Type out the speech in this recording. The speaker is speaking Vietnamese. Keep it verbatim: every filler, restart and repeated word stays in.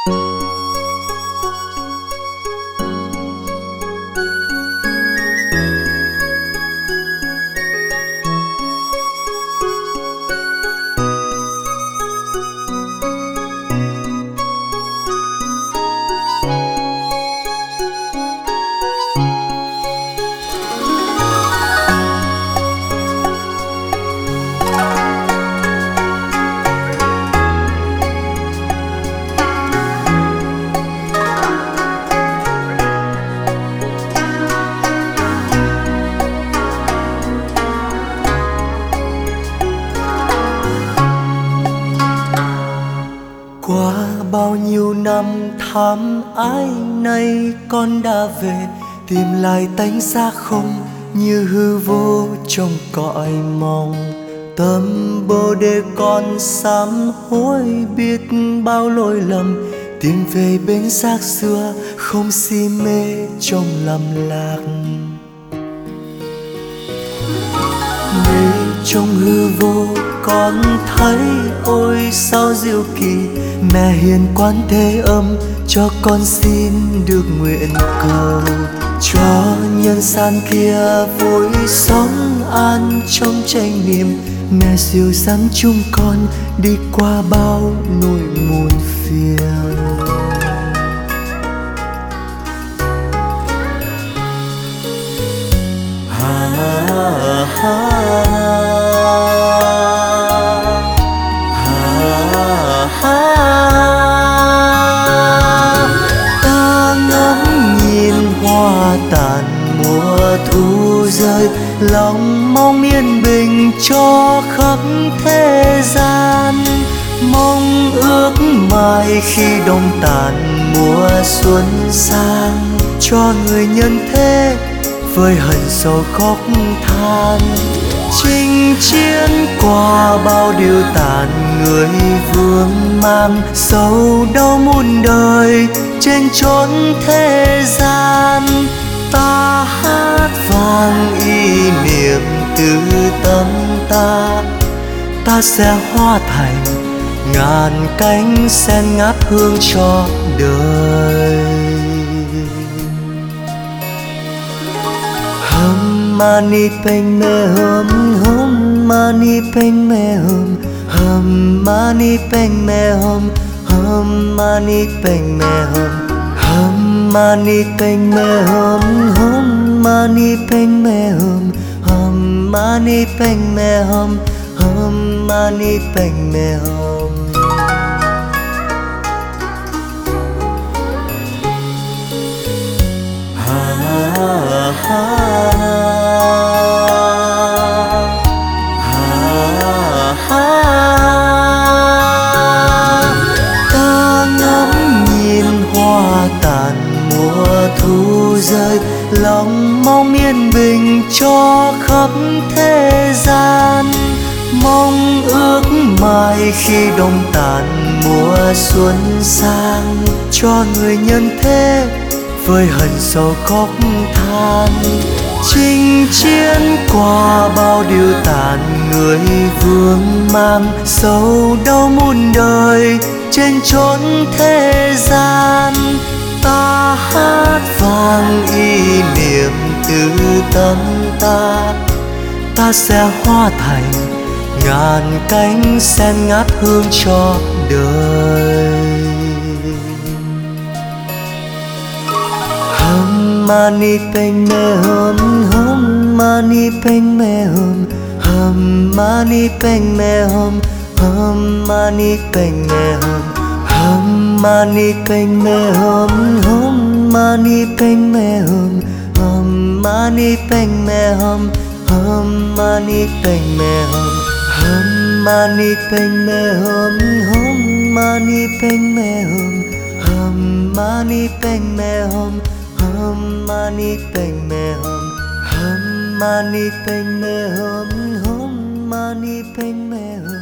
Qua bao nhiêu năm thắm ái nay con đã về, tìm lại tánh xác không như hư vô trong cõi mong. Tâm bồ đề con sám hối biết bao lỗi lầm, tìm về bên xác xưa không si mê trong lầm lạc. Nơi trong hư vô con thấy ôi sao diệu kỳ, mẹ hiền Quán Thế Âm cho con xin được nguyện cầu, cho nhân gian kia vui sống an trong chánh niệm. Mẹ dìu dắt chúng con đi qua bao nỗi muôn phiền. Ha ha ha ha. Ta ngắm nhìn hoa tàn mùa thu rơi, lòng mong yên bình cho khắp thế gian. Mong ước mai khi đông tàn mùa xuân sang, cho người nhân thế với hận sầu khóc than. Chinh chiến qua bao điều tàn, người vương mang sầu đau muôn đời trên chốn thế gian. Ta hát vang ý niệm từ tâm ta, ta sẽ hóa thành ngàn cánh sen ngát hương cho đời. Hum mani padme hum, hum mani padme hum, hum mani padme hum, hum mani padme hum, hum mani padme hum, hum mani padme hum, hum mani padme hum, hum mani padme hum. Ha ha thu rơi, lòng mong yên bình cho khắp thế gian. Mong ước mai khi đông tàn mùa xuân sang, cho người nhân thế với hận sầu khóc than. Chinh chiến qua bao điều tàn, người vương mang sầu đau muôn đời trên chốn thế gian. Ta hát vang ý niệm từ tâm ta, ta sẽ hóa thành ngàn cánh sen ngát hương cho đời. Hum mani padme hum, hum mani padme hum, hum mani padme hum, hum mani padme hum, hum mani padme hum, hum mani padme hum, hum mani padme hum, hum mani padme hum, hum mani padme hum, hum mani padme hum, hum mani padme hum, hum mani padme hum, hum mani padme hum, hum mani padme hum.